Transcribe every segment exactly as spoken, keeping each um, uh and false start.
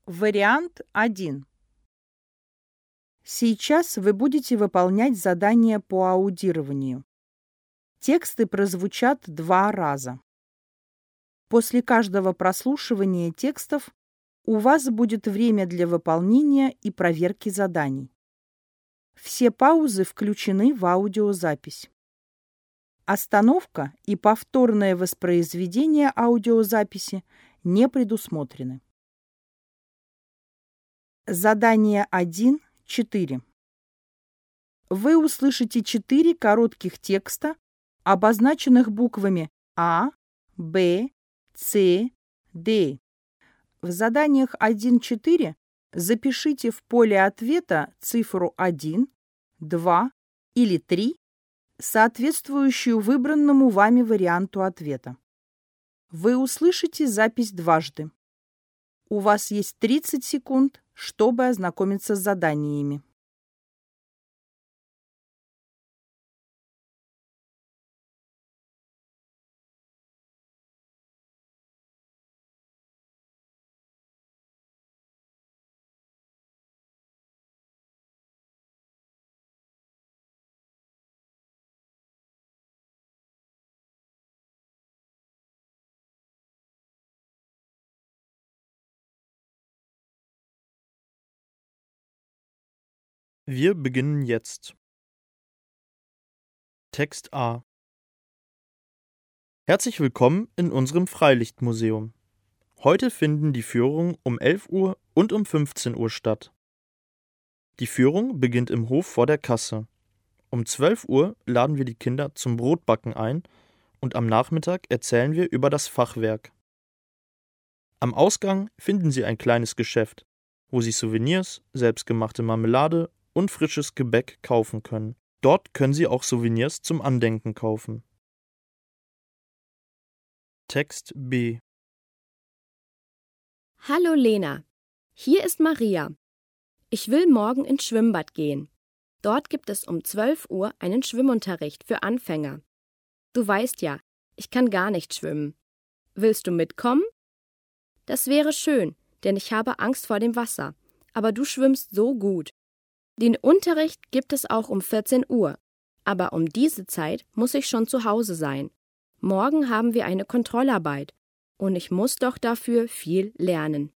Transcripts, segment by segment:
Вариант один. Сейчас вы будете выполнять задание по аудированию. Тексты прозвучат два раза. После каждого прослушивания текстов у вас будет время для выполнения и проверки заданий. Все паузы включены в аудиозапись. Остановка и повторное воспроизведение аудиозаписи не предусмотрены. Задание один четыре. Вы услышите четыре коротких текста, обозначенных буквами А, Б, С, Д. В заданиях один четыре запишите в поле ответа цифру один, два или три, соответствующую выбранному вами варианту ответа. Вы услышите запись дважды. У вас есть тридцать секунд, чтобы ознакомиться с заданиями. Wir beginnen jetzt. Text A. Herzlich willkommen in unserem Freilichtmuseum. Heute finden die Führungen um elf Uhr und um fünfzehn Uhr statt. Die Führung beginnt im Hof vor der Kasse. Um zwölf Uhr laden wir die Kinder zum Brotbacken ein und am Nachmittag erzählen wir über das Fachwerk. Am Ausgang finden Sie ein kleines Geschäft, wo Sie Souvenirs, selbstgemachte Marmelade und frisches Gebäck kaufen können. Dort können Sie auch Souvenirs zum Andenken kaufen. Text B. Hallo Lena, hier ist Maria. Ich will morgen ins Schwimmbad gehen. Dort gibt es um zwölf Uhr einen Schwimmunterricht für Anfänger. Du weißt ja, ich kann gar nicht schwimmen. Willst du mitkommen? Das wäre schön, denn ich habe Angst vor dem Wasser, aber du schwimmst so gut. Den Unterricht gibt es auch um vierzehn Uhr, aber um diese Zeit muss ich schon zu Hause sein. Morgen haben wir eine Kontrollarbeit und ich muss doch dafür viel lernen.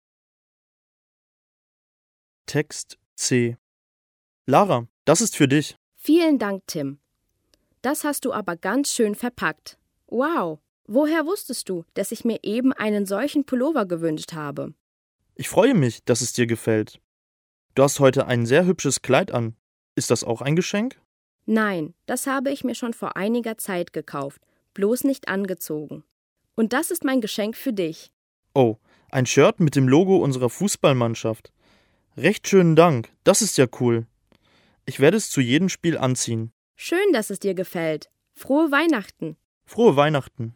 Text C. Lara, das ist für dich. Vielen Dank, Tim. Das hast du aber ganz schön verpackt. Wow, woher wusstest du, dass ich mir eben einen solchen Pullover gewünscht habe? Ich freue mich, dass es dir gefällt. Du hast heute ein sehr hübsches Kleid an. Ist das auch ein Geschenk? Nein, das habe ich mir schon vor einiger Zeit gekauft, bloß nicht angezogen. Und das ist mein Geschenk für dich. Oh, ein Shirt mit dem Logo unserer Fußballmannschaft. Recht schönen Dank, das ist ja cool. Ich werde es zu jedem Spiel anziehen. Schön, dass es dir gefällt. Frohe Weihnachten. Frohe Weihnachten.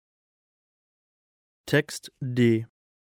Text D.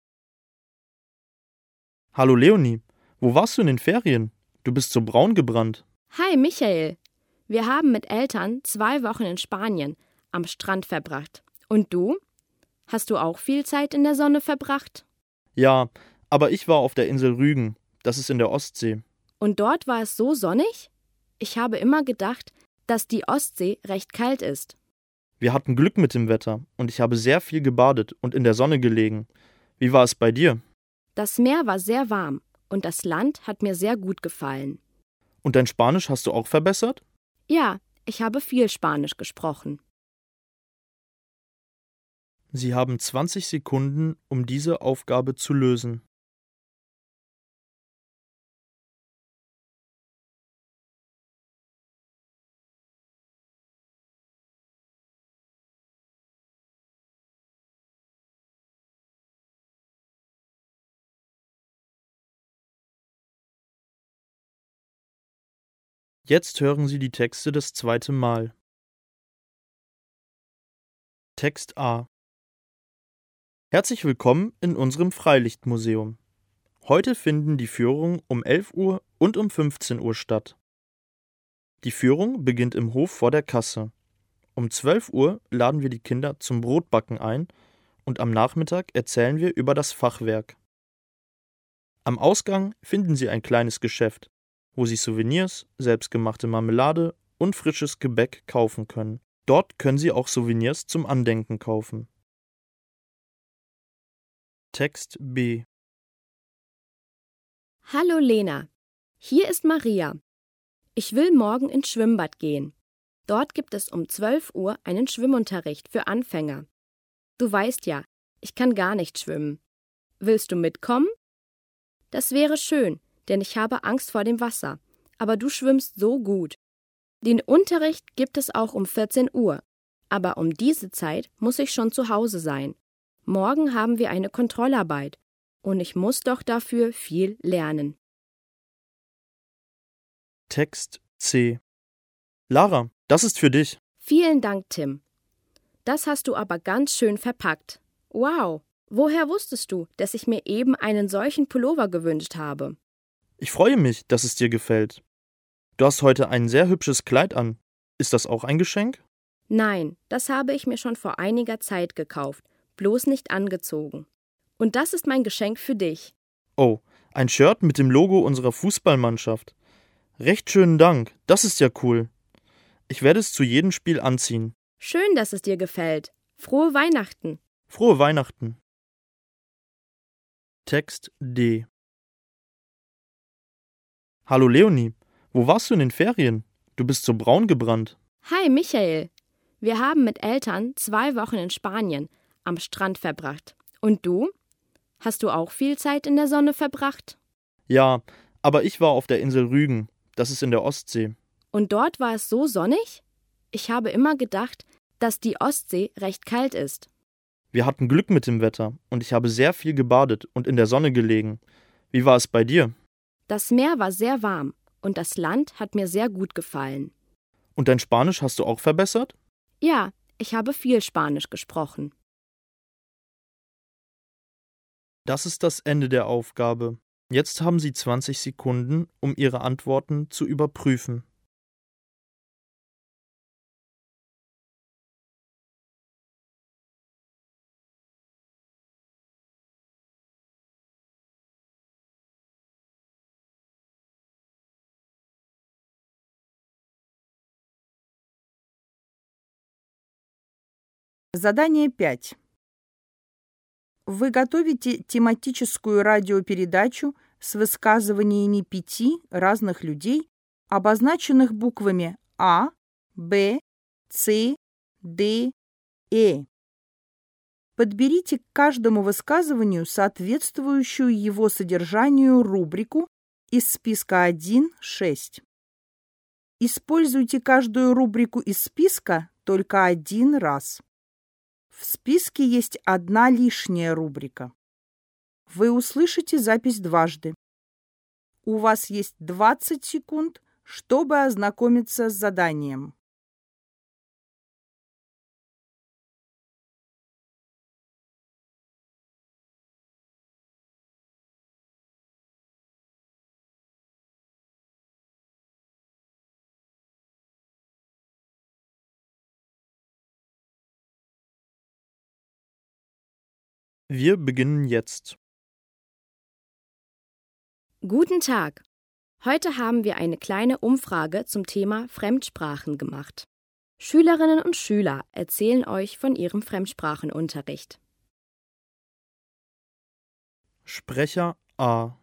Hallo Leonie, wo warst du in den Ferien? Du bist so braun gebrannt. Hi Michael. Wir haben mit Eltern zwei Wochen in Spanien am Strand verbracht. Und du? Hast du auch viel Zeit in der Sonne verbracht? Ja, aber ich war auf der Insel Rügen. Das ist in der Ostsee. Und dort war es so sonnig? Ich habe immer gedacht, dass die Ostsee recht kalt ist. Wir hatten Glück mit dem Wetter und ich habe sehr viel gebadet und in der Sonne gelegen. Wie war es bei dir? Das Meer war sehr warm und das Land hat mir sehr gut gefallen. Und dein Spanisch hast du auch verbessert? Ja, ich habe viel Spanisch gesprochen. Sie haben zwanzig Sekunden, um diese Aufgabe zu lösen. Jetzt hören Sie die Texte das zweite Mal. Text A. Herzlich willkommen in unserem Freilichtmuseum. Heute finden die Führungen um elf Uhr und um fünfzehn Uhr statt. Die Führung beginnt im Hof vor der Kasse. Um zwölf Uhr laden wir die Kinder zum Brotbacken ein und am Nachmittag erzählen wir über das Fachwerk. Am Ausgang finden Sie ein kleines Geschäft, wo Sie Souvenirs, selbstgemachte Marmelade und frisches Gebäck kaufen können. Dort können Sie auch Souvenirs zum Andenken kaufen. Text B. Hallo Lena, hier ist Maria. Ich will morgen ins Schwimmbad gehen. Dort gibt es um zwölf Uhr einen Schwimmunterricht für Anfänger. Du weißt ja, ich kann gar nicht schwimmen. Willst du mitkommen? Das wäre schön, denn ich habe Angst vor dem Wasser, aber du schwimmst so gut. Den Unterricht gibt es auch um vierzehn Uhr, aber um diese Zeit muss ich schon zu Hause sein. Morgen haben wir eine Kontrollarbeit und ich muss doch dafür viel lernen. Text C. Lara, das ist für dich. Vielen Dank, Tim. Das hast du aber ganz schön verpackt. Wow, woher wusstest du, dass ich mir eben einen solchen Pullover gewünscht habe? Ich freue mich, dass es dir gefällt. Du hast heute ein sehr hübsches Kleid an. Ist das auch ein Geschenk? Nein, das habe ich mir schon vor einiger Zeit gekauft, bloß nicht angezogen. Und das ist mein Geschenk für dich. Oh, ein Shirt mit dem Logo unserer Fußballmannschaft. Recht schönen Dank, das ist ja cool. Ich werde es zu jedem Spiel anziehen. Schön, dass es dir gefällt. Frohe Weihnachten. Frohe Weihnachten. Text D. Hallo Leonie, wo warst du in den Ferien? Du bist so braun gebrannt. Hi Michael. Wir haben mit Eltern zwei Wochen in Spanien am Strand verbracht. Und du? Hast du auch viel Zeit in der Sonne verbracht? Ja, aber ich war auf der Insel Rügen. Das ist in der Ostsee. Und dort war es so sonnig? Ich habe immer gedacht, dass die Ostsee recht kalt ist. Wir hatten Glück mit dem Wetter und ich habe sehr viel gebadet und in der Sonne gelegen. Wie war es bei dir? Das Meer war sehr warm und das Land hat mir sehr gut gefallen. Und dein Spanisch hast du auch verbessert? Ja, ich habe viel Spanisch gesprochen. Das ist das Ende der Aufgabe. Jetzt haben Sie zwanzig Sekunden, um Ihre Antworten zu überprüfen. Задание пять. Вы готовите тематическую радиопередачу с высказываниями пяти разных людей, обозначенных буквами А, Б, С, Д, Э. Подберите к каждому высказыванию соответствующую его содержанию рубрику из списка один шесть. Используйте каждую рубрику из списка только один раз. В списке есть одна лишняя рубрика. Вы услышите запись дважды. У вас есть двадцать секунд, чтобы ознакомиться с заданием. Wir beginnen jetzt. Guten Tag. Heute haben wir eine kleine Umfrage zum Thema Fremdsprachen gemacht. Schülerinnen und Schüler erzählen euch von ihrem Fremdsprachenunterricht. Sprecher A.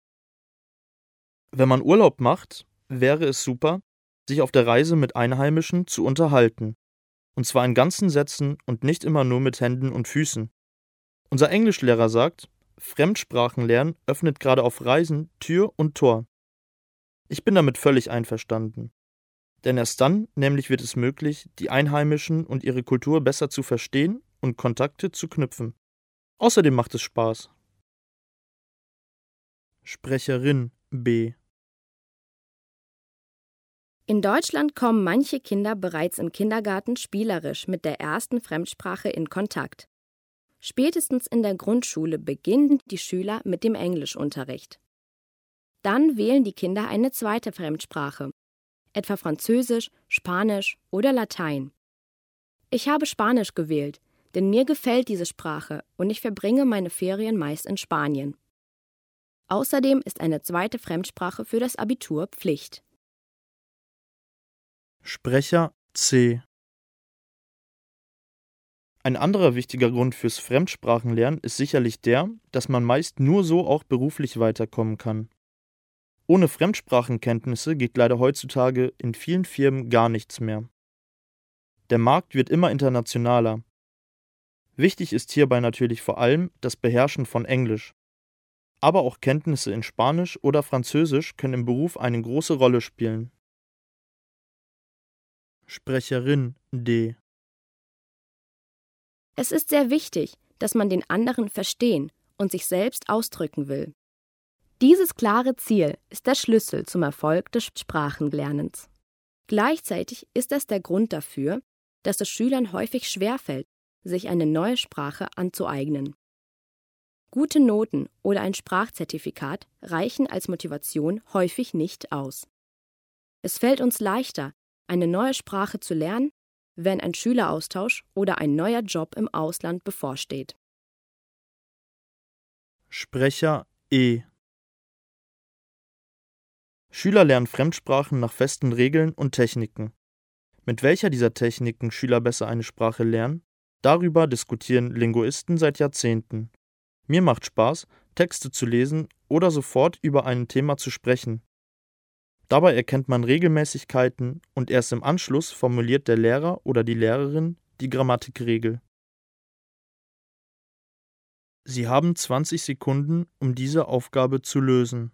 Wenn man Urlaub macht, wäre es super, sich auf der Reise mit Einheimischen zu unterhalten. Und zwar in ganzen Sätzen und nicht immer nur mit Händen und Füßen. Unser Englischlehrer sagt, Fremdsprachenlernen öffnet gerade auf Reisen Tür und Tor. Ich bin damit völlig einverstanden. Denn erst dann nämlich wird es möglich, die Einheimischen und ihre Kultur besser zu verstehen und Kontakte zu knüpfen. Außerdem macht es Spaß. Sprecherin B. In Deutschland kommen manche Kinder bereits im Kindergarten spielerisch mit der ersten Fremdsprache in Kontakt. Spätestens in der Grundschule beginnen die Schüler mit dem Englischunterricht. Dann wählen die Kinder eine zweite Fremdsprache, etwa Französisch, Spanisch oder Latein. Ich habe Spanisch gewählt, denn mir gefällt diese Sprache und ich verbringe meine Ferien meist in Spanien. Außerdem ist eine zweite Fremdsprache für das Abitur Pflicht. Sprecher C. Ein anderer wichtiger Grund fürs Fremdsprachenlernen ist sicherlich der, dass man meist nur so auch beruflich weiterkommen kann. Ohne Fremdsprachenkenntnisse geht leider heutzutage in vielen Firmen gar nichts mehr. Der Markt wird immer internationaler. Wichtig ist hierbei natürlich vor allem das Beherrschen von Englisch. Aber auch Kenntnisse in Spanisch oder Französisch können im Beruf eine große Rolle spielen. Sprecherin D. Es ist sehr wichtig, dass man den anderen verstehen und sich selbst ausdrücken will. Dieses klare Ziel ist der Schlüssel zum Erfolg des Sprachenlernens. Gleichzeitig ist das der Grund dafür, dass es Schülern häufig schwerfällt, sich eine neue Sprache anzueignen. Gute Noten oder ein Sprachzertifikat reichen als Motivation häufig nicht aus. Es fällt uns leichter, eine neue Sprache zu lernen, wenn ein Schüleraustausch oder ein neuer Job im Ausland bevorsteht. Sprecher E. Schüler lernen Fremdsprachen nach festen Regeln und Techniken. Mit welcher dieser Techniken Schüler besser eine Sprache lernen, darüber diskutieren Linguisten seit Jahrzehnten. Mir macht Spaß, Texte zu lesen oder sofort über ein Thema zu sprechen. Dabei erkennt man Regelmäßigkeiten und erst im Anschluss formuliert der Lehrer oder die Lehrerin die Grammatikregel. Sie haben zwanzig Sekunden, um diese Aufgabe zu lösen.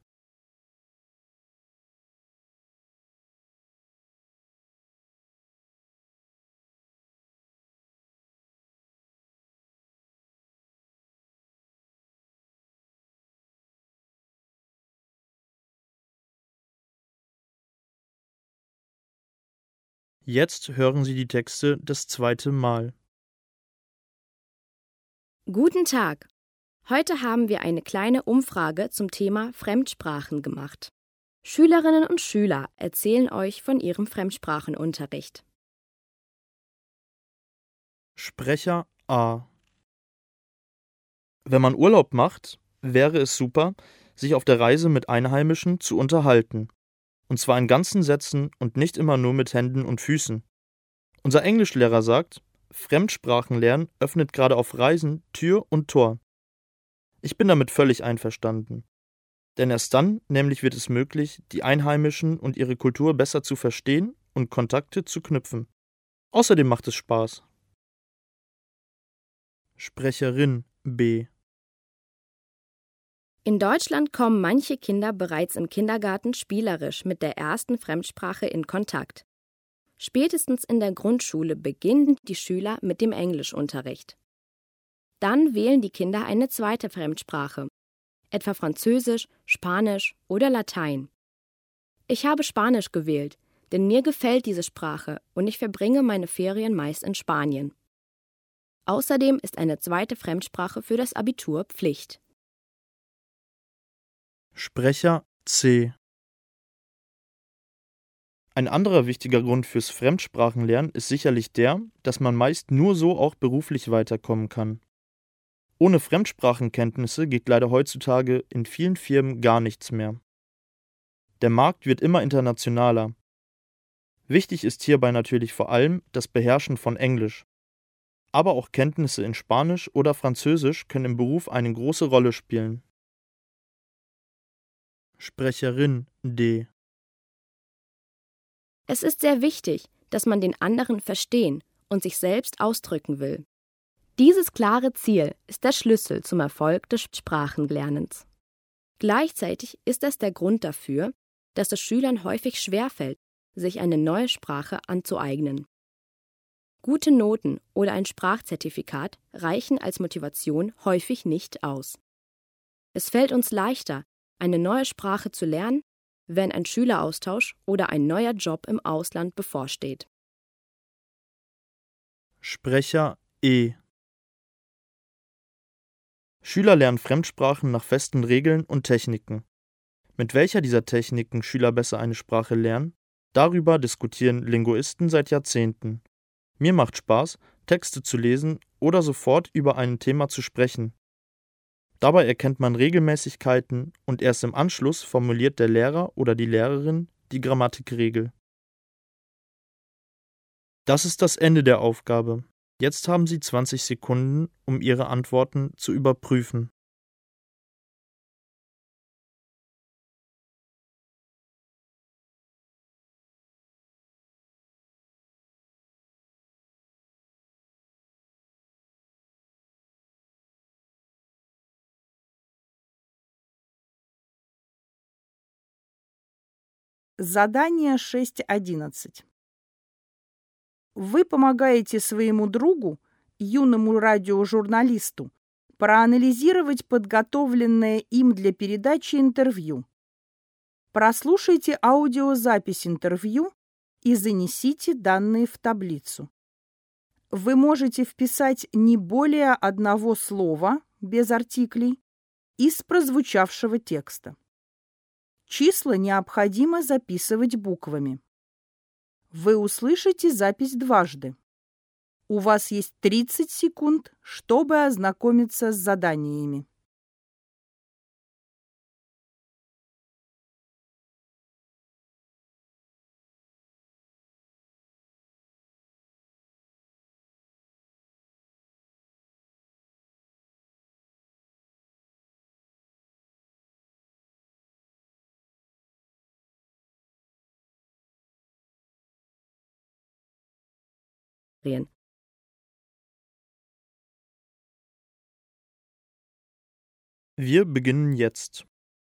Jetzt hören Sie die Texte das zweite Mal. Guten Tag! Heute haben wir eine kleine Umfrage zum Thema Fremdsprachen gemacht. Schülerinnen und Schüler erzählen euch von ihrem Fremdsprachenunterricht. Sprecher A. Wenn man Urlaub macht, wäre es super, sich auf der Reise mit Einheimischen zu unterhalten. Und zwar in ganzen Sätzen und nicht immer nur mit Händen und Füßen. Unser Englischlehrer sagt, Fremdsprachenlernen öffnet gerade auf Reisen Tür und Tor. Ich bin damit völlig einverstanden. Denn erst dann nämlich wird es möglich, die Einheimischen und ihre Kultur besser zu verstehen und Kontakte zu knüpfen. Außerdem macht es Spaß. Sprecherin B. In Deutschland kommen manche Kinder bereits im Kindergarten spielerisch mit der ersten Fremdsprache in Kontakt. Spätestens in der Grundschule beginnen die Schüler mit dem Englischunterricht. Dann wählen die Kinder eine zweite Fremdsprache, etwa Französisch, Spanisch oder Latein. Ich habe Spanisch gewählt, denn mir gefällt diese Sprache und ich verbringe meine Ferien meist in Spanien. Außerdem ist eine zweite Fremdsprache für das Abitur Pflicht. Sprecher C. Ein anderer wichtiger Grund fürs Fremdsprachenlernen ist sicherlich der, dass man meist nur so auch beruflich weiterkommen kann. Ohne Fremdsprachenkenntnisse geht leider heutzutage in vielen Firmen gar nichts mehr. Der Markt wird immer internationaler. Wichtig ist hierbei natürlich vor allem das Beherrschen von Englisch. Aber auch Kenntnisse in Spanisch oder Französisch können im Beruf eine große Rolle spielen. Sprecherin D. Es ist sehr wichtig, dass man den anderen verstehen und sich selbst ausdrücken will. Dieses klare Ziel ist der Schlüssel zum Erfolg des Sprachenlernens. Gleichzeitig ist das der Grund dafür, dass es Schülern häufig schwerfällt, sich eine neue Sprache anzueignen. Gute Noten oder ein Sprachzertifikat reichen als Motivation häufig nicht aus. Es fällt uns leichter, eine neue Sprache zu lernen, wenn ein Schüleraustausch oder ein neuer Job im Ausland bevorsteht. Sprecher E. Schüler lernen Fremdsprachen nach festen Regeln und Techniken. Mit welcher dieser Techniken Schüler besser eine Sprache lernen, darüber diskutieren Linguisten seit Jahrzehnten. Mir macht Spaß, Texte zu lesen oder sofort über ein Thema zu sprechen. Dabei erkennt man Regelmäßigkeiten und erst im Anschluss formuliert der Lehrer oder die Lehrerin die Grammatikregel. Das ist das Ende der Aufgabe. Jetzt haben Sie zwanzig Sekunden, um Ihre Antworten zu überprüfen. Задание шесть одиннадцать. Вы помогаете своему другу, юному радиожурналисту, проанализировать подготовленное им для передачи интервью. Прослушайте аудиозапись интервью и занесите данные в таблицу. Вы можете вписать не более одного слова, без артиклей, из прозвучавшего текста. Числа необходимо записывать буквами. Вы услышите запись дважды. У вас есть тридцать секунд, чтобы ознакомиться с заданиями. Wir beginnen jetzt.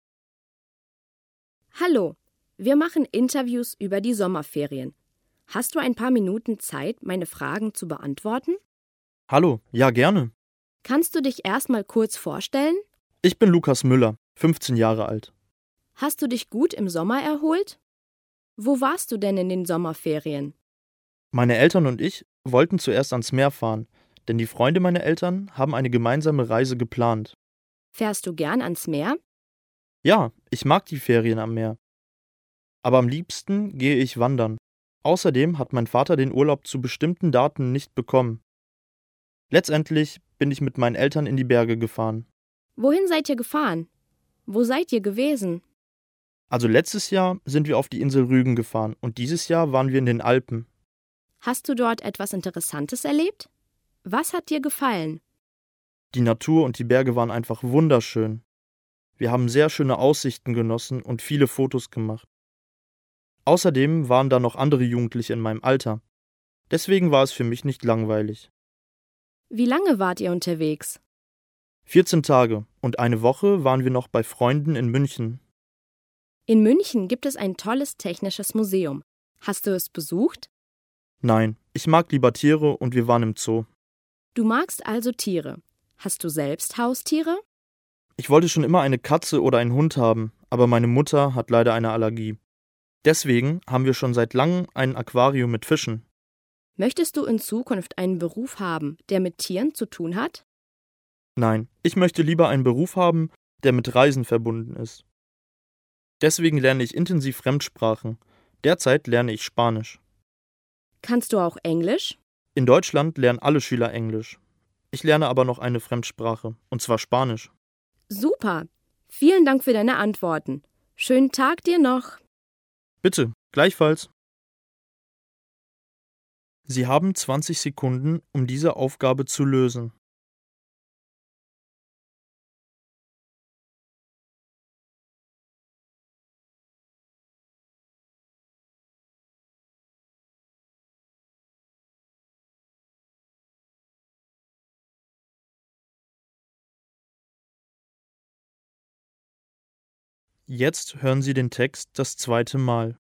Hallo, wir machen Interviews über die Sommerferien. Hast du ein paar Minuten Zeit, meine Fragen zu beantworten? Hallo, ja gerne. Kannst du dich erstmal kurz vorstellen? Ich bin Lukas Müller, fünfzehn Jahre alt. Hast du dich gut im Sommer erholt? Wo warst du denn in den Sommerferien? Meine Eltern und ich wollten zuerst ans Meer fahren, denn die Freunde meiner Eltern haben eine gemeinsame Reise geplant. Fährst du gern ans Meer? Ja, ich mag die Ferien am Meer. Aber am liebsten gehe ich wandern. Außerdem hat mein Vater den Urlaub zu bestimmten Daten nicht bekommen. Letztendlich bin ich mit meinen Eltern in die Berge gefahren. Wohin seid ihr gefahren? Wo seid ihr gewesen? Also letztes Jahr sind wir auf die Insel Rügen gefahren und dieses Jahr waren wir in den Alpen. Hast du dort etwas Interessantes erlebt? Was hat dir gefallen? Die Natur und die Berge waren einfach wunderschön. Wir haben sehr schöne Aussichten genossen und viele Fotos gemacht. Außerdem waren da noch andere Jugendliche in meinem Alter. Deswegen war es für mich nicht langweilig. Wie lange wart ihr unterwegs? vierzehn Tage und eine Woche waren wir noch bei Freunden in München. In München gibt es ein tolles technisches Museum. Hast du es besucht? Nein, ich mag lieber Tiere und wir waren im Zoo. Du magst also Tiere. Hast du selbst Haustiere? Ich wollte schon immer eine Katze oder einen Hund haben, aber meine Mutter hat leider eine Allergie. Deswegen haben wir schon seit langem ein Aquarium mit Fischen. Möchtest du in Zukunft einen Beruf haben, der mit Tieren zu tun hat? Nein, ich möchte lieber einen Beruf haben, der mit Reisen verbunden ist. Deswegen lerne ich intensiv Fremdsprachen. Derzeit lerne ich Spanisch. Kannst du auch Englisch? In Deutschland lernen alle Schüler Englisch. Ich lerne aber noch eine Fremdsprache, und zwar Spanisch. Super! Vielen Dank für deine Antworten. Schönen Tag dir noch. Bitte, gleichfalls. Sie haben zwanzig Sekunden, um diese Aufgabe zu lösen. Jetzt hören Sie den Text das zweite Mal.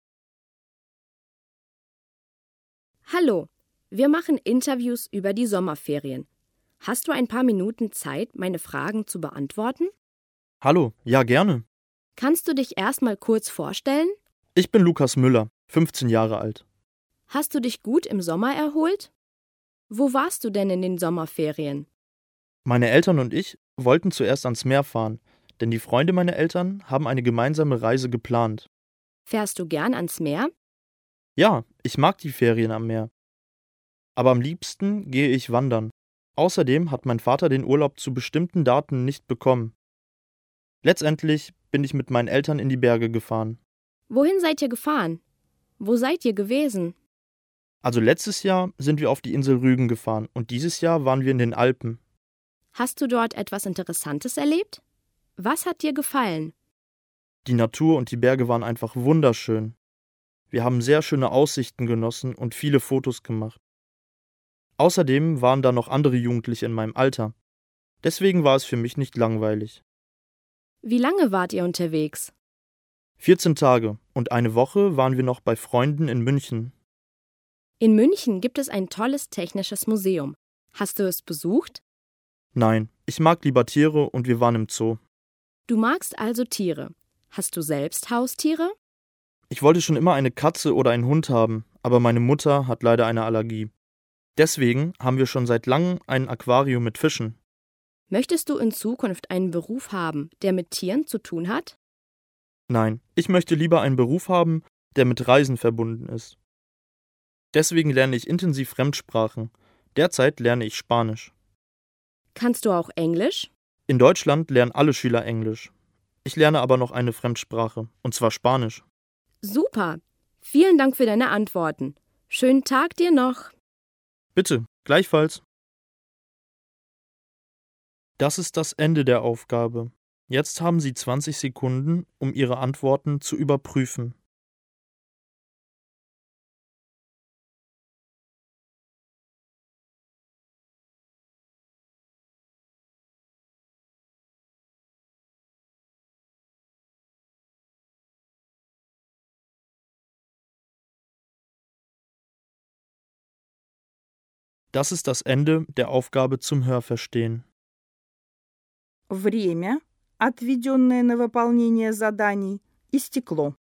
Hallo, wir machen Interviews über die Sommerferien. Hast du ein paar Minuten Zeit, meine Fragen zu beantworten? Hallo, ja gerne. Kannst du dich erstmal kurz vorstellen? Ich bin Lukas Müller, fünfzehn Jahre alt. Hast du dich gut im Sommer erholt? Wo warst du denn in den Sommerferien? Meine Eltern und ich wollten zuerst ans Meer fahren, denn die Freunde meiner Eltern haben eine gemeinsame Reise geplant. Fährst du gern ans Meer? Ja, ich mag die Ferien am Meer. Aber am liebsten gehe ich wandern. Außerdem hat mein Vater den Urlaub zu bestimmten Daten nicht bekommen. Letztendlich bin ich mit meinen Eltern in die Berge gefahren. Wohin seid ihr gefahren? Wo seid ihr gewesen? Also letztes Jahr sind wir auf die Insel Rügen gefahren und dieses Jahr waren wir in den Alpen. Hast du dort etwas Interessantes erlebt? Was hat dir gefallen? Die Natur und die Berge waren einfach wunderschön. Wir haben sehr schöne Aussichten genossen und viele Fotos gemacht. Außerdem waren da noch andere Jugendliche in meinem Alter. Deswegen war es für mich nicht langweilig. Wie lange wart ihr unterwegs? vierzehn Tage und eine Woche waren wir noch bei Freunden in München. In München gibt es ein tolles technisches Museum. Hast du es besucht? Nein, ich mag lieber Tiere und wir waren im Zoo. Du magst also Tiere. Hast du selbst Haustiere? Ich wollte schon immer eine Katze oder einen Hund haben, aber meine Mutter hat leider eine Allergie. Deswegen haben wir schon seit langem ein Aquarium mit Fischen. Möchtest du in Zukunft einen Beruf haben, der mit Tieren zu tun hat? Nein, ich möchte lieber einen Beruf haben, der mit Reisen verbunden ist. Deswegen lerne ich intensiv Fremdsprachen. Derzeit lerne ich Spanisch. Kannst du auch Englisch? In Deutschland lernen alle Schüler Englisch. Ich lerne aber noch eine Fremdsprache, und zwar Spanisch. Super! Vielen Dank für deine Antworten. Schönen Tag dir noch. Bitte, gleichfalls. Das ist das Ende der Aufgabe. Jetzt haben Sie zwanzig Sekunden, um Ihre Antworten zu überprüfen. Das ist das Ende der Aufgabe zum Hörverstehen. Время, отведенное на выполнение заданий, истекло.